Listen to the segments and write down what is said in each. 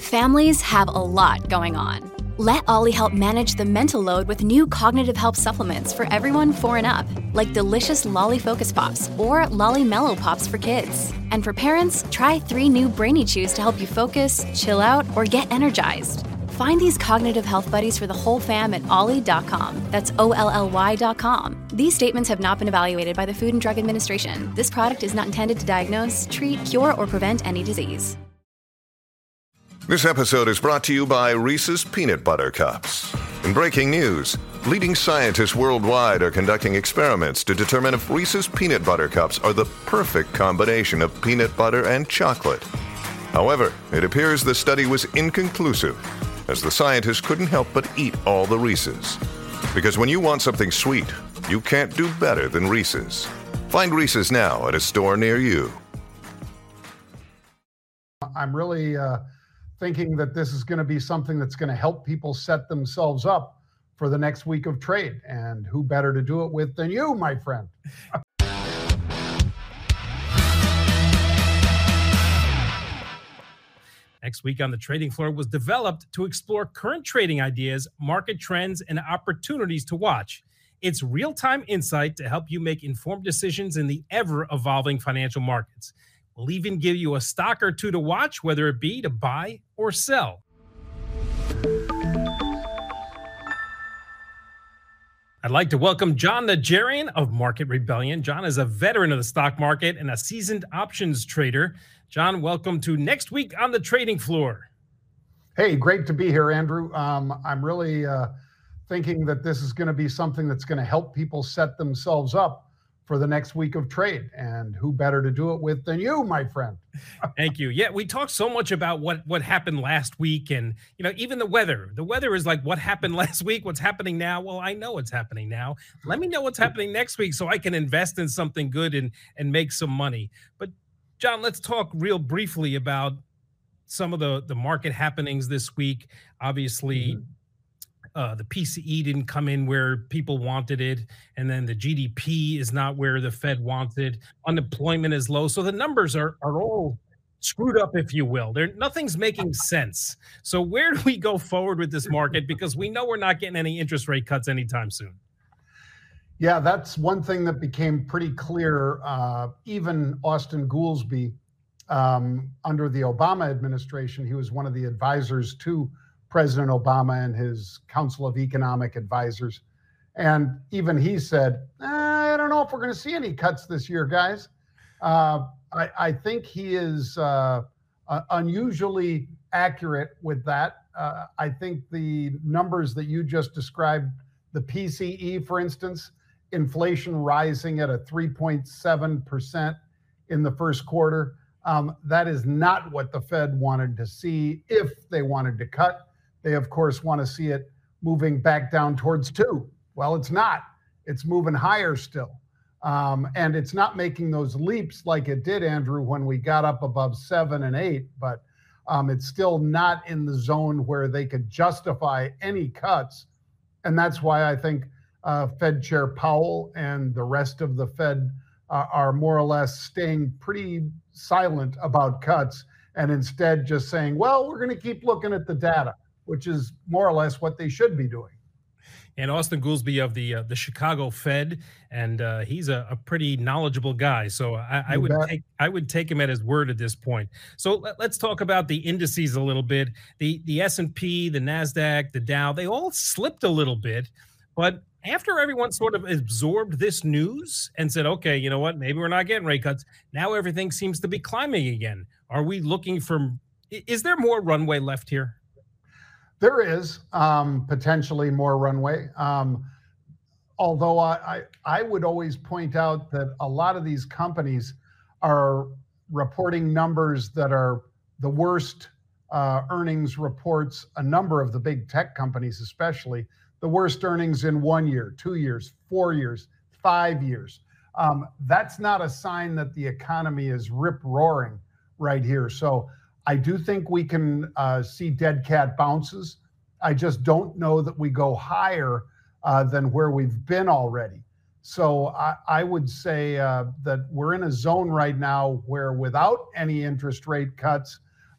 Families have a lot going on. Let Ollie help manage the mental load with new cognitive help supplements for everyone 4 and up, like delicious Lolly Focus Pops or Lolly Mellow Pops for kids. And for parents, try 3 new Brainy Chews to help you focus, chill out, or get energized. Find these cognitive health buddies for the whole fam at ollie.com. That's OLLY.com. These statements have not been evaluated by the Food and Drug Administration. This product is not intended to diagnose, treat, cure, or prevent any disease. This episode is brought to you by Reese's Peanut Butter Cups. In breaking news, leading scientists worldwide are conducting experiments to determine if Reese's Peanut Butter Cups are the perfect combination of peanut butter and chocolate. However, it appears the study was inconclusive, as the scientists couldn't help but eat all the Reese's. Because when you want something sweet, you can't do better than Reese's. Find Reese's now at a store near you. I'm really thinking that this is going to be something that's going to help people set themselves up for the next week of trade. And who better to do it with than you, my friend? Next Week on the Trading Floor was developed to explore current trading ideas, market trends, and opportunities to watch. It's real-time insight to help you make informed decisions in the ever-evolving financial markets. We'll even give you a stock or two to watch, whether it be to buy or sell. I'd like to welcome Jon Najarian of Market Rebellion. Jon is a veteran of the stock market and a seasoned options trader. Jon, welcome to Next Week on the Trading Floor. Hey, great to be here, Andrew. I'm really thinking that this is going to be something that's going to help people set themselves up for the next week of trade. And who better to do it with than you, my friend? Thank you. Yeah, we talked so much about what happened last week, and even the weather. The weather is like what happened last week, what's happening now. Well, I know what's happening now. Let me know what's happening next week so I can invest in something good and make some money. But Jon, let's talk real briefly about some of the market happenings this week. Obviously, the PCE didn't come in where people wanted it, and then the GDP is not where the Fed wanted. Unemployment is low, so the numbers are all screwed up, if you will. Nothing's making sense. So where do we go forward with this market? Because we know we're not getting any interest rate cuts anytime soon. Yeah, that's one thing that became pretty clear. Even Austin Goolsbee, under the Obama administration, he was one of the advisors to President Obama and his Council of Economic Advisors. And even he said, I don't know if we're going to see any cuts this year, guys. I think he is unusually accurate with that. I think the numbers that you just described, the PCE, for instance, inflation rising at a 3.7% in the first quarter, that is not what the Fed wanted to see if they wanted to cut. They, of course, want to see it moving back down towards 2. Well, it's not. It's moving higher still. And it's not making those leaps like it did, Andrew, when we got up above 7 and 8. But it's still not in the zone where they could justify any cuts. And that's why I think Fed Chair Powell and the rest of the Fed are more or less staying pretty silent about cuts and instead just saying, well, we're going to keep looking at the data, which is more or less what they should be doing. And Austin Goolsbee of the Chicago Fed, and he's a pretty knowledgeable guy. So I would take him at his word at this point. So let's talk about the indices a little bit. The S&P, the NASDAQ, the Dow, they all slipped a little bit. But after everyone sort of absorbed this news and said, okay, you know what, maybe we're not getting rate cuts, now everything seems to be climbing again. Are we looking for – is there more runway left here? There is potentially more runway. Although I would always point out that a lot of these companies are reporting numbers that are the worst earnings reports, a number of the big tech companies especially, the worst earnings in 1 year, 2 years, 4 years, 5 years. That's not a sign that the economy is rip-roaring right here. So I do think we can see dead cat bounces. I just don't know that we go higher than where we've been already. So I would say that we're in a zone right now where without any interest rate cuts,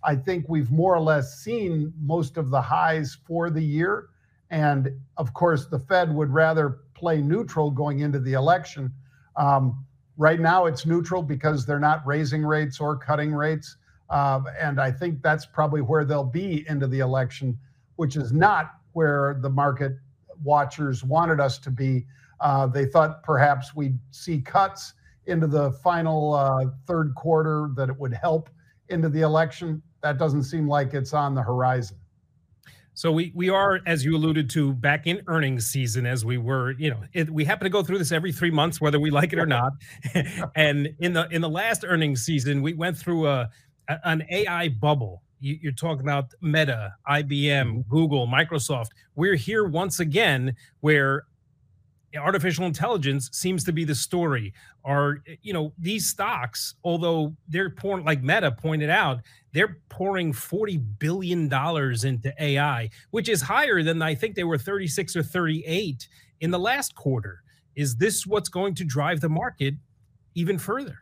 I think we've more or less seen most of the highs for the year. And of course, the Fed would rather play neutral going into the election. Right now, it's neutral because they're not raising rates or cutting rates. And I think that's probably where they'll be into the election, which is not where the market watchers wanted us to be. They thought perhaps we'd see cuts into the final third quarter, that it would help into the election. That doesn't seem like it's on the horizon. So we are, as you alluded to, back in earnings season, as we were. We happen to go through this every 3 months, whether we like it or not. And in the last earnings season, we went through an AI bubble. You're talking about Meta, IBM, Google, Microsoft. We're here once again, where artificial intelligence seems to be the story. These stocks, although they're pouring, like Meta pointed out, they're pouring $40 billion into AI, which is higher than, I think they were 36 or 38 in the last quarter. Is this what's going to drive the market even further?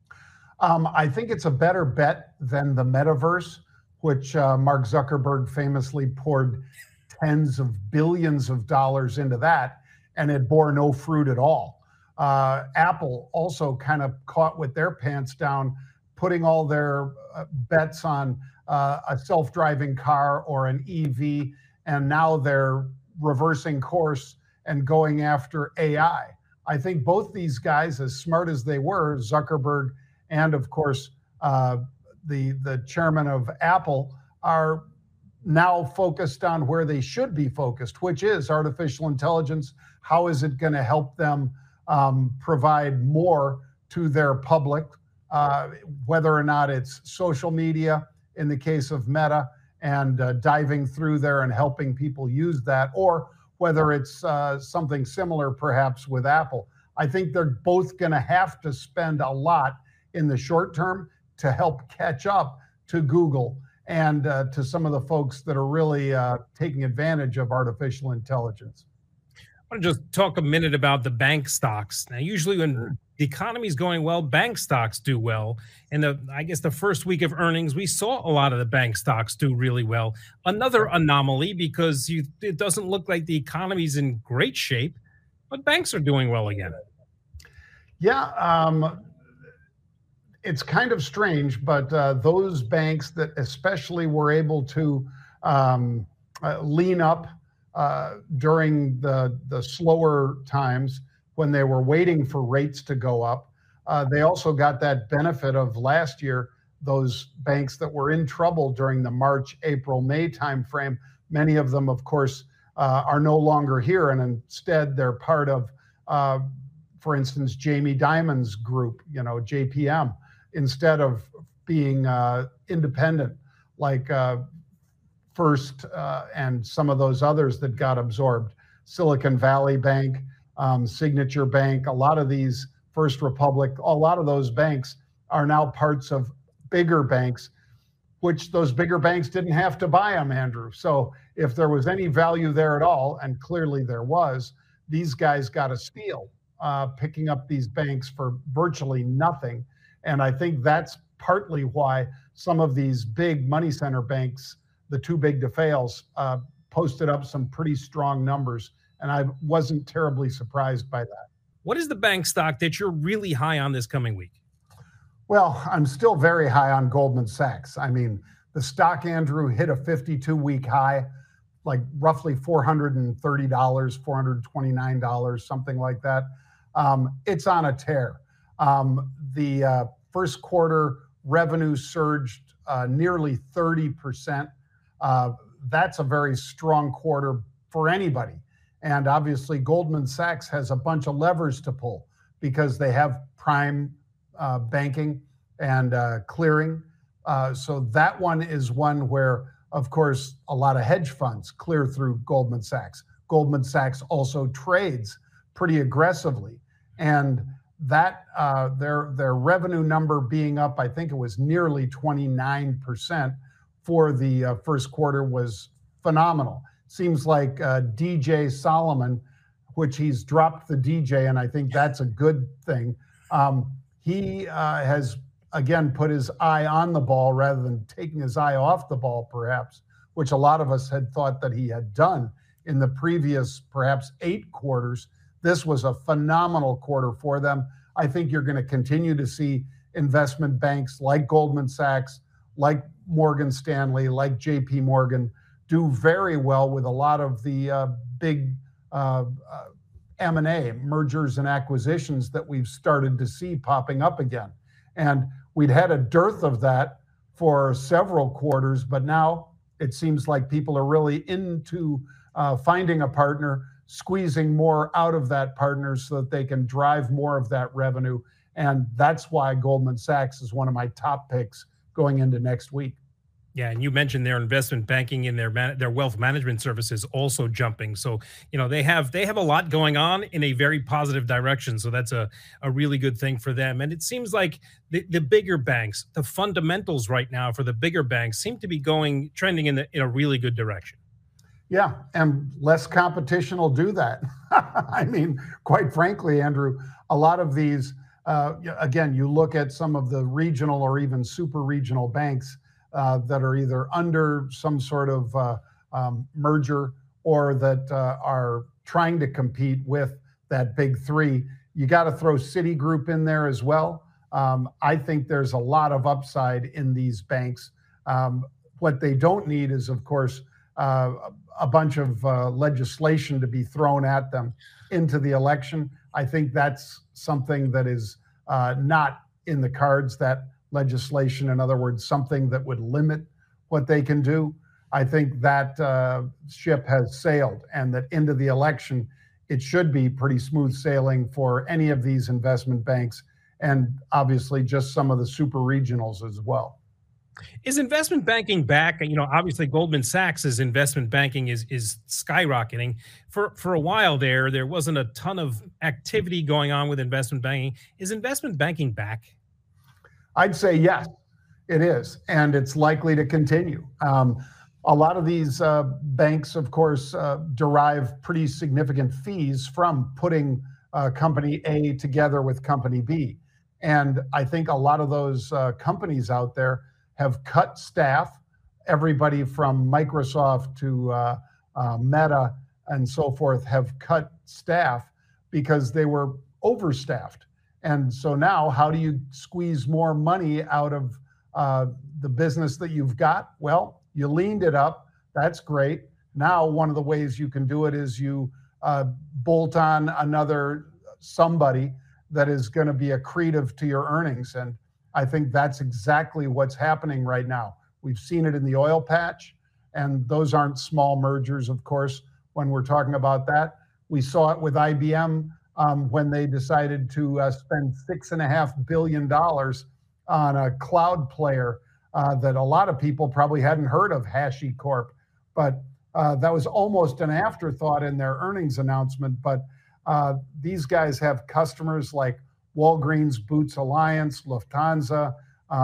I think it's a better bet than the metaverse, which Mark Zuckerberg famously poured tens of billions of dollars into that, and it bore no fruit at all. Apple also kind of caught with their pants down, putting all their bets on a self-driving car or an EV, and now they're reversing course and going after AI. I think both these guys, as smart as they were, Zuckerberg and of course the chairman of Apple, are now focused on where they should be focused, which is artificial intelligence. How is it going to help them provide more to their public, whether or not it's social media in the case of Meta, and diving through there and helping people use that, or whether it's something similar perhaps with Apple. I think they're both going to have to spend a lot in the short term to help catch up to Google and to some of the folks that are really taking advantage of artificial intelligence. I want to just talk a minute about the bank stocks. Now, usually when the economy is going well, bank stocks do well. And I guess the first week of earnings, we saw a lot of the bank stocks do really well. Another anomaly, because it doesn't look like the economy's in great shape, but banks are doing well again. Yeah, it's kind of strange, but those banks that especially were able to lean up during the slower times when they were waiting for rates to go up, they also got that benefit of last year. Those banks that were in trouble during the March, April, May timeframe, many of them, of course, are no longer here, and instead they're part of, for instance, Jamie Dimon's group, JPM, instead of being independent like First and some of those others that got absorbed. Silicon Valley Bank, Signature Bank, a lot of these, First Republic, a lot of those banks are now parts of bigger banks, which those bigger banks didn't have to buy them, Andrew. So if there was any value there at all, and clearly there was, these guys got a steal, picking up these banks for virtually nothing. And I think that's partly why some of these big money center banks, the too big to fails, posted up some pretty strong numbers. And I wasn't terribly surprised by that. What is the bank stock that you're really high on this coming week? Well, I'm still very high on Goldman Sachs. I mean, the stock, Andrew, hit a 52-week high, like roughly $430, $429, something like that. It's on a tear. The first quarter revenue surged nearly 30%. That's a very strong quarter for anybody. And obviously, Goldman Sachs has a bunch of levers to pull because they have prime banking and clearing. So that one is one where, of course, a lot of hedge funds clear through Goldman Sachs. Goldman Sachs also trades pretty aggressively. And that their revenue number being up, I think it was nearly 29% for the first quarter, was phenomenal. Seems like DJ Solomon, which he's dropped the DJ, and I think that's a good thing. He has again, put his eye on the ball rather than taking his eye off the ball, perhaps, which a lot of us had thought that he had done in the previous, perhaps 8 quarters. This was a phenomenal quarter for them. I think you're going to continue to see investment banks like Goldman Sachs, like Morgan Stanley, like JP Morgan do very well with a lot of the big M&A, mergers and acquisitions, that we've started to see popping up again. And we'd had a dearth of that for several quarters, but now it seems like people are really into finding a partner, squeezing more out of that partner so that they can drive more of that revenue. And that's why Goldman Sachs is one of my top picks going into next week. Yeah, and you mentioned their investment banking and their wealth management services also jumping. So, they have a lot going on in a very positive direction. So that's a really good thing for them. And it seems like the bigger banks, the fundamentals right now for the bigger banks seem to be trending in a really good direction. Yeah, and less competition will do that. I mean, quite frankly, Andrew, a lot of these, again, you look at some of the regional or even super regional banks that are either under some sort of merger or that are trying to compete with that big three. You got to throw Citigroup in there as well. I think there's a lot of upside in these banks. What they don't need is, of course, a bunch of legislation to be thrown at them into the election. I think that's something that is not in the cards, that legislation. In other words, something that would limit what they can do. I think that ship has sailed, and that into the election, it should be pretty smooth sailing for any of these investment banks, and obviously just some of the super regionals as well. Is investment banking back? Obviously Goldman Sachs's investment banking is skyrocketing. For a while there wasn't a ton of activity going on with investment banking. Is investment banking back? I'd say yes, it is, and it's likely to continue. A lot of these banks, of course, derive pretty significant fees from putting company A together with company B. And I think a lot of those companies out there have cut staff, everybody from Microsoft to Meta and so forth have cut staff because they were overstaffed. And so now, how do you squeeze more money out of the business that you've got? Well, you leaned it up. That's great. Now, one of the ways you can do it is you bolt on another somebody that is going to be accretive to your earnings. And I think that's exactly what's happening right now. We've seen it in the oil patch, and those aren't small mergers, of course, when we're talking about that. We saw it with IBM when they decided to spend $6.5 billion on a cloud player that a lot of people probably hadn't heard of, HashiCorp. But that was almost an afterthought in their earnings announcement. But these guys have customers like Walgreens Boots Alliance, Lufthansa,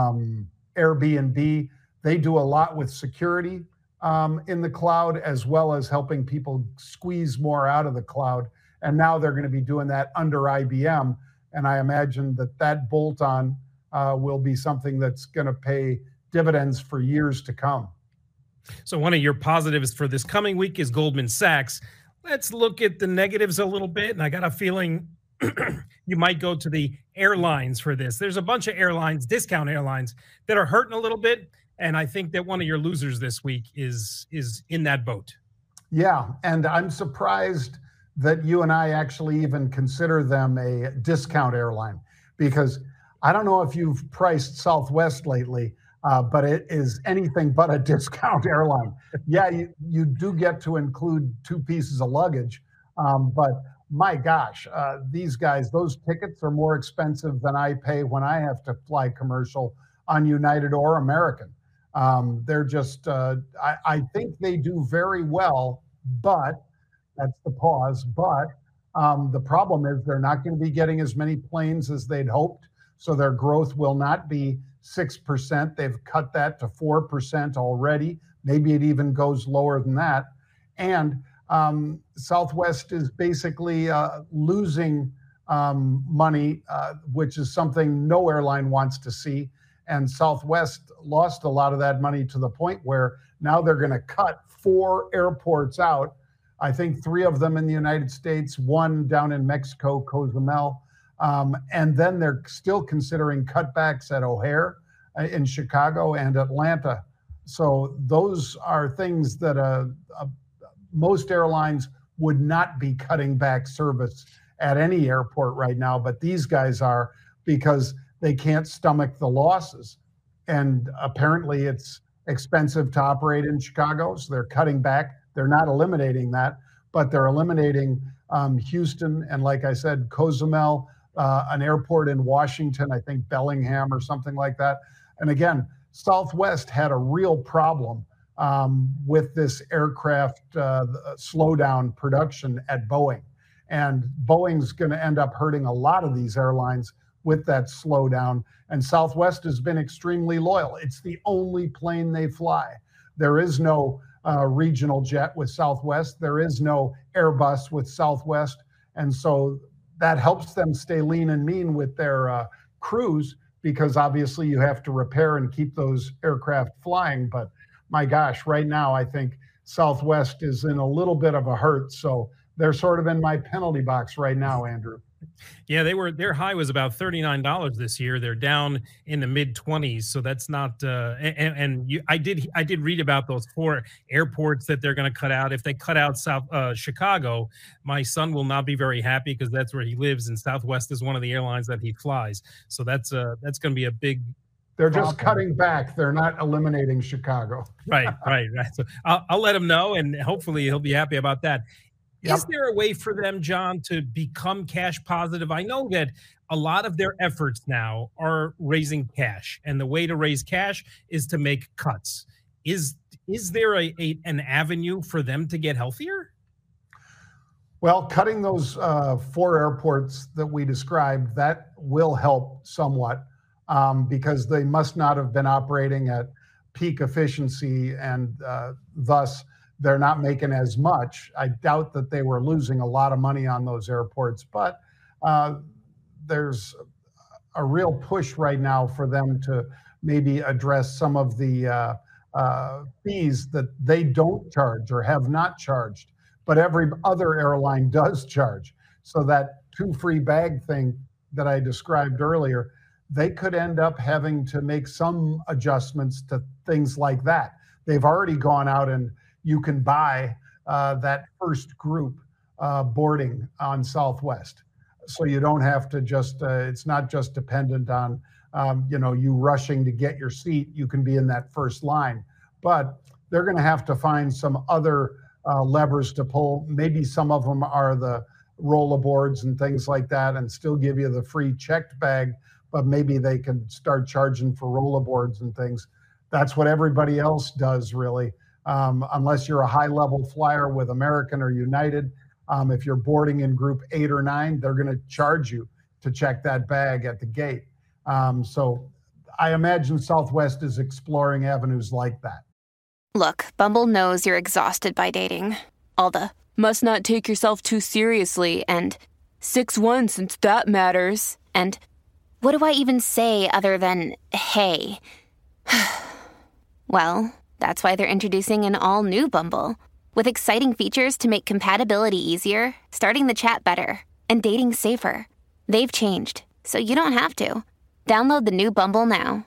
Airbnb. They do a lot with security in the cloud, as well as helping people squeeze more out of the cloud. And now they're going to be doing that under IBM. And I imagine that bolt-on will be something that's going to pay dividends for years to come. So one of your positives for this coming week is Goldman Sachs. Let's look at the negatives a little bit. And I got a feeling you might go to the airlines for this. There's a bunch of airlines, discount airlines, that are hurting a little bit. And I think that one of your losers this week is in that boat. Yeah, and I'm surprised that you and I actually even consider them a discount airline, because I don't know if you've priced Southwest lately, but it is anything but a discount airline. Yeah, you do get to include 2 pieces of luggage, but my gosh, these guys, those tickets are more expensive than I pay when I have to fly commercial on United or American. They're just, I think they do very well, but that's the pause. But the problem is they're not going to be getting as many planes as they'd hoped. So their growth will not be 6%. They've cut that to 4% already. Maybe it even goes lower than that. And Southwest is basically losing money, which is something no airline wants to see. And Southwest lost a lot of that money to the point where now they're going to cut 4 airports out. I think 3 of them in the United States, 1 down in Mexico, Cozumel. And then they're still considering cutbacks at O'Hare in Chicago and Atlanta. So those are things that most airlines would not be cutting back service at any airport right now, but these guys are, because they can't stomach the losses. And apparently it's expensive to operate in Chicago, so they're cutting back. They're not eliminating that, but they're eliminating Houston and, like I said, Cozumel, an airport in Washington, I think Bellingham or something like that. And again, Southwest had a real problem with this aircraft slowdown production at Boeing. And Boeing's going to end up hurting a lot of these airlines with that slowdown. And Southwest has been extremely loyal. It's the only plane they fly. There is no regional jet with Southwest. There is no Airbus with Southwest. And so that helps them stay lean and mean with their crews, because obviously you have to repair and keep those aircraft flying. But my gosh, right now, I think Southwest is in a little bit of a hurt. So they're sort of in my penalty box right now, Andrew. Yeah, their high was about $39 this year. They're down in the mid 20s, so that's not. I did read about those 4 airports that they're going to cut out. If they cut out Chicago, my son will not be very happy, because that's where he lives, and Southwest is one of the airlines that he flies. So that's going to be a big. They're just cutting back. They're not eliminating Chicago. Right. So I'll let him know, and hopefully he'll be happy about that. Yep. Is there a way for them, John, to become cash positive? I know that a lot of their efforts now are raising cash, and the way to raise cash is to make cuts. Is there an avenue for them to get healthier? Well, cutting those 4 airports that we described, that will help somewhat, because they must not have been operating at peak efficiency, and thus they're not making as much. I doubt that they were losing a lot of money on those airports, but there's a real push right now for them to maybe address some of the fees that they don't charge or have not charged, but every other airline does charge. So that 2 free bag thing that I described earlier, they could end up having to make some adjustments to things like that. They've already gone out and you can buy that first group boarding on Southwest. So you don't have to just, it's not just dependent on, you rushing to get your seat. You can be in that first line, but they're going to have to find some other levers to pull. Maybe some of them are the rollaboards and things like that, and still give you the free checked bag, but maybe they can start charging for rollaboards and things. That's what everybody else does, really. Unless you're a high-level flyer with American or United, if you're boarding in group 8 or 9, they're going to charge you to check that bag at the gate. So I imagine Southwest is exploring avenues like that. Look, Bumble knows you're exhausted by dating. All the must not take yourself too seriously and 6'1" since that matters. And what do I even say other than, hey? Well, that's why they're introducing an all-new Bumble, with exciting features to make compatibility easier, starting the chat better, and dating safer. They've changed, so you don't have to. Download the new Bumble now.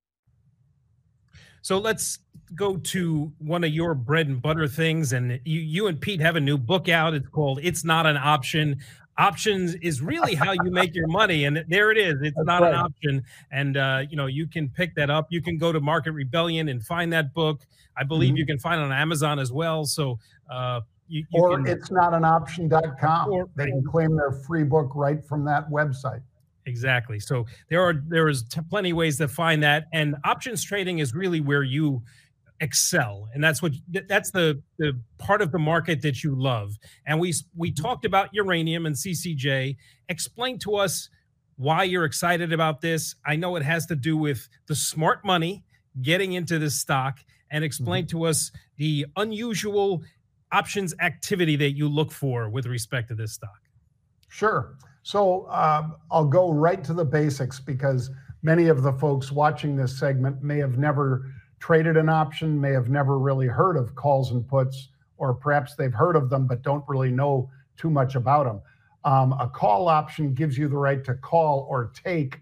So let's go to one of your bread and butter things, and you and Pete have a new book out. It's called It's Not an Option. Options is really how you make your money, and there it is. It's That's not right. An option, and you can pick that up. You can go to Market Rebellion and find that book. I believe you can find it on Amazon as well. So it's not an option.com. They can claim their free book right from that website. Exactly. So there is plenty of ways to find that, and options trading is really where you excel, and that's the part of the market that you love. And we talked about uranium and CCJ. Explain to us why you're excited about this. I know it has to do with the smart money getting into this stock, and explain to us the unusual options activity that you look for with respect to this stock. Sure. So I'll go right to the basics because many of the folks watching this segment may have never traded an option, may have never really heard of calls and puts, or perhaps they've heard of them but don't really know too much about them. A call option gives you the right to call or take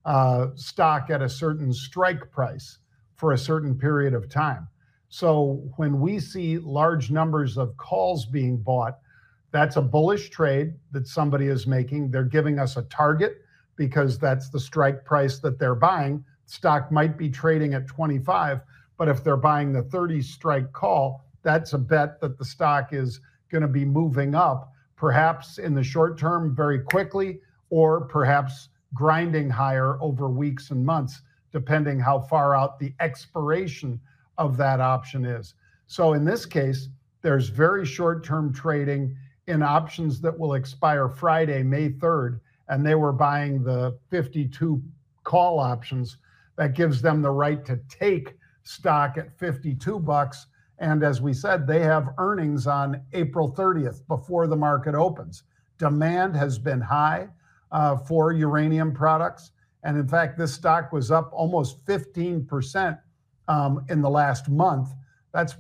stock at a certain strike price for a certain period of time. So when we see large numbers of calls being bought, that's a bullish trade that somebody is making. They're giving us a target because that's the strike price that they're buying. Stock might be trading at 25, but if they're buying the 30 strike call, that's a bet that the stock is going to be moving up, perhaps in the short term very quickly, or perhaps grinding higher over weeks and months, depending how far out the expiration of that option is. So in this case, there's very short-term trading in options that will expire Friday, May 3rd, and they were buying the 52 call options. That gives them the right to take stock at $52. And as we said, they have earnings on April 30th before the market opens. Demand has been high for uranium products. And in fact, this stock was up almost 15% in the last month. That's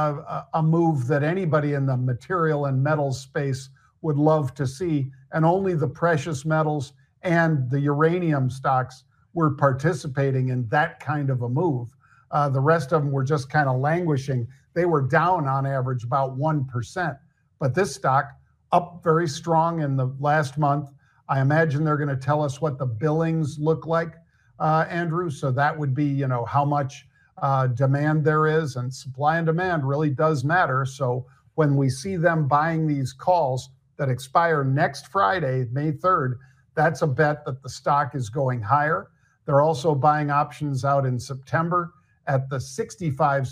a move that anybody in the material and metals space would love to see. And only the precious metals and the uranium stocks were participating in that kind of a move. The rest of them were just kind of languishing. They were down on average about 1%. But this stock up very strong in the last month. I imagine they're going to tell us what the billings look like, Andrew. So that would be, how much demand there is, and supply and demand really does matter. So when we see them buying these calls that expire next Friday, May 3rd, that's a bet that the stock is going higher. They're also buying options out in September at the 60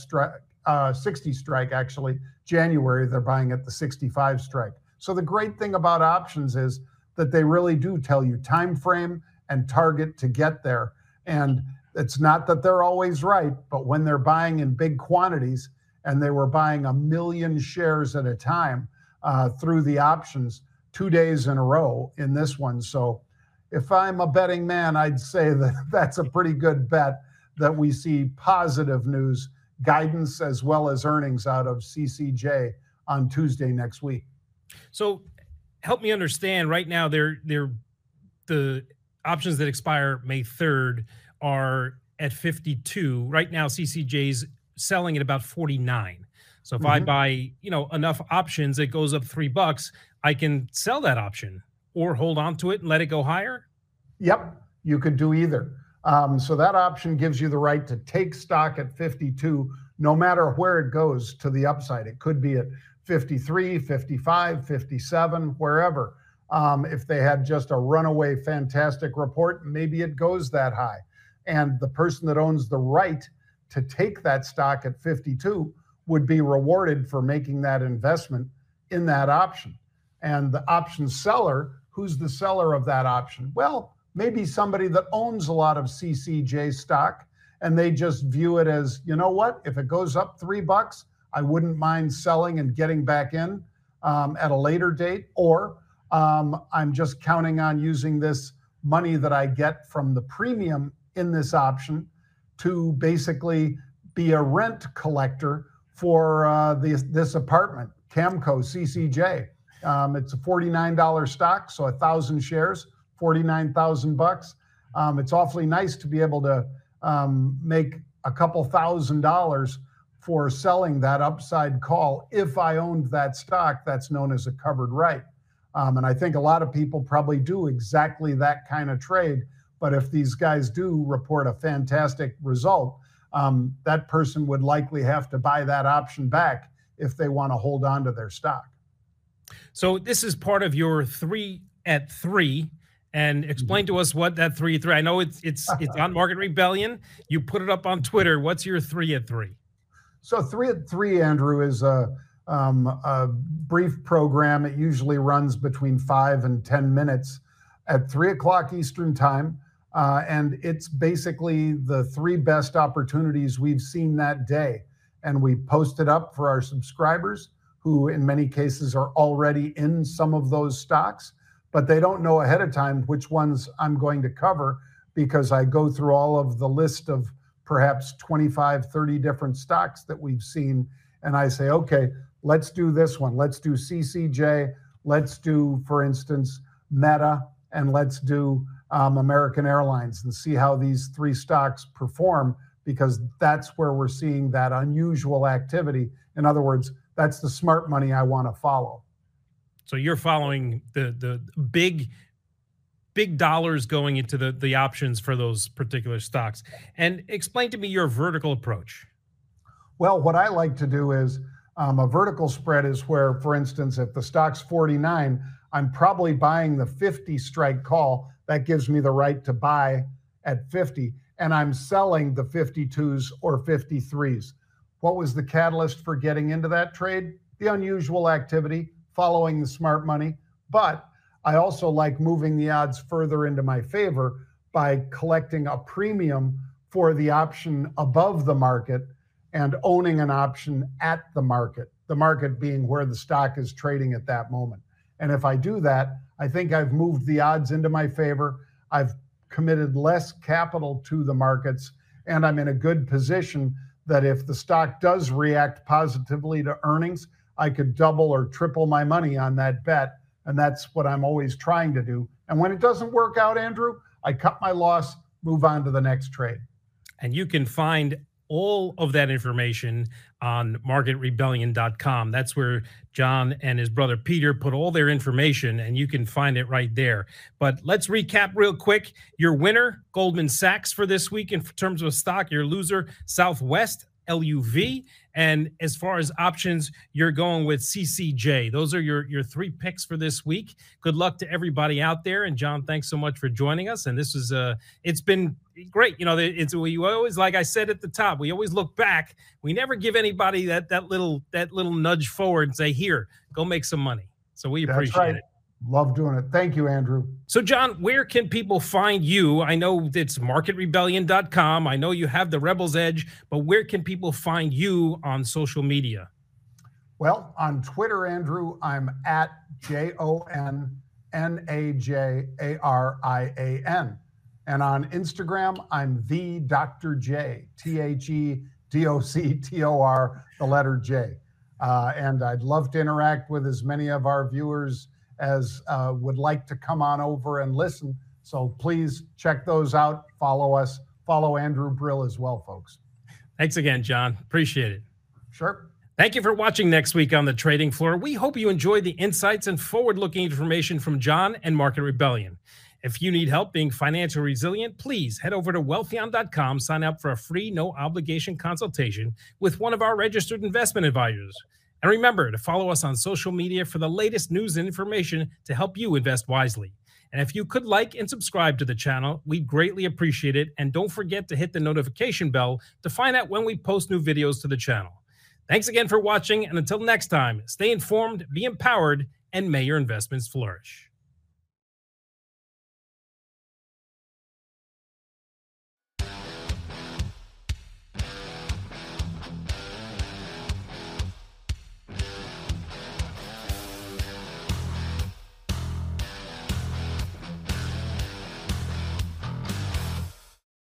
strike, actually. January, they're buying at the 65 strike. So the great thing about options is that they really do tell you time frame and target to get there. And it's not that they're always right, but when they're buying in big quantities, and they were buying 1 million shares at a time through the options 2 days in a row in this one. So if I'm a betting man, I'd say that that's a pretty good bet that we see positive news, guidance, as well as earnings out of CCJ on Tuesday next week. So help me understand right now, the options that expire May 3rd are at 52. Right now, CCJ's selling at about 49. So if I buy, enough options, it goes up $3, I can sell that option or hold on to it and let it go higher? Yep, you could do either. So that option gives you the right to take stock at 52, no matter where it goes to the upside. It could be at 53, 55, 57, wherever. If they had just a runaway fantastic report, maybe it goes that high. And the person that owns the right to take that stock at 52 would be rewarded for making that investment in that option. And the option seller, who's the seller of that option? Well, maybe somebody that owns a lot of CCJ stock, and they just view it as, you know what, if it goes up $3, I wouldn't mind selling and getting back in at a later date. Or I'm just counting on using this money that I get from the premium in this option to basically be a rent collector for this apartment, Camco CCJ. It's a $49 stock, so 1,000 shares, $49,000. It's awfully nice to be able to make a couple $1,000 for selling that upside call. If I owned that stock, that's known as a covered right. And I think a lot of people probably do exactly that kind of trade. But if these guys do report a fantastic result, that person would likely have to buy that option back if they want to hold on to their stock. So this is part of your 3 at 3, and explain to us what that 3 at 3. I know it's on Market Rebellion. You put it up on Twitter. What's your 3 at 3? So 3 at 3, Andrew, is a brief program. It usually runs between 5 and 10 minutes at 3 o'clock Eastern time. And it's basically the 3 best opportunities we've seen that day. And we post it up for our subscribers, who in many cases are already in some of those stocks. but they don't know ahead of time which ones I'm going to cover, because I go through all of the list of perhaps 25, 30 different stocks that we've seen. And I say, okay, let's do this one. Let's do CCJ. Let's do, for instance, Meta, and let's do American Airlines, and see how these three stocks perform, because that's where we're seeing that unusual activity. In other words, that's the smart money I want to follow. So you're following the big dollars going into the options for those particular stocks. And explain to me your vertical approach. Well, what I like to do is a vertical spread is where, for instance, if the stock's 49, I'm probably buying the 50 strike call. That gives me the right to buy at 50. And I'm selling the 52s or 53s. What was the catalyst for getting into that trade? The unusual activity, following the smart money. But I also like moving the odds further into my favor by collecting a premium for the option above the market and owning an option at the market being where the stock is trading at that moment. And if I do that, I think I've moved the odds into my favor. I've committed less capital to the markets, and I'm in a good position that if the stock does react positively to earnings, I could double or triple my money on that bet. And that's what I'm always trying to do. And when it doesn't work out, Andrew, I cut my loss, move on to the next trade. And you can find all of that information on marketrebellion.com. That's where John and his brother Peter put all their information, and you can find it right there. But let's recap real quick. Your winner, Goldman Sachs, for this week in terms of stock. Your loser, Southwest, LUV. And as far as options, you're going with CCJ. Those are your three picks for this week. Good luck to everybody out there. And John, thanks so much for joining us. And this is it's been great. You know, we always, like I said at the top, we always look back. We never give anybody that little nudge forward and say, here, go make some money. So we appreciate it. Love doing it. Thank you, Andrew. So, John, where can people find you? I know it's marketrebellion.com. I know you have the Rebel's Edge, but where can people find you on social media? Well, on Twitter, Andrew, I'm at JONNAJARIAN. And on Instagram, I'm the Dr. J, THEDOCTOR, the letter J. And I'd love to interact with as many of our viewers as would like to come on over and listen. So please check those out. Follow us. Follow Andrew Brill as well, folks. Thanks again, John. Appreciate it. Sure. Thank you for watching Next Week on the Trading Floor. We hope you enjoyed the insights and forward-looking information from John and Market Rebellion. If you need help being financially resilient, please head over to Wealthion.com, sign up for a free, no-obligation consultation with one of our registered investment advisors. And remember to follow us on social media for the latest news and information to help you invest wisely. And if you could like and subscribe to the channel, we'd greatly appreciate it. And don't forget to hit the notification bell to find out when we post new videos to the channel. Thanks again for watching. And until next time, stay informed, be empowered, and may your investments flourish.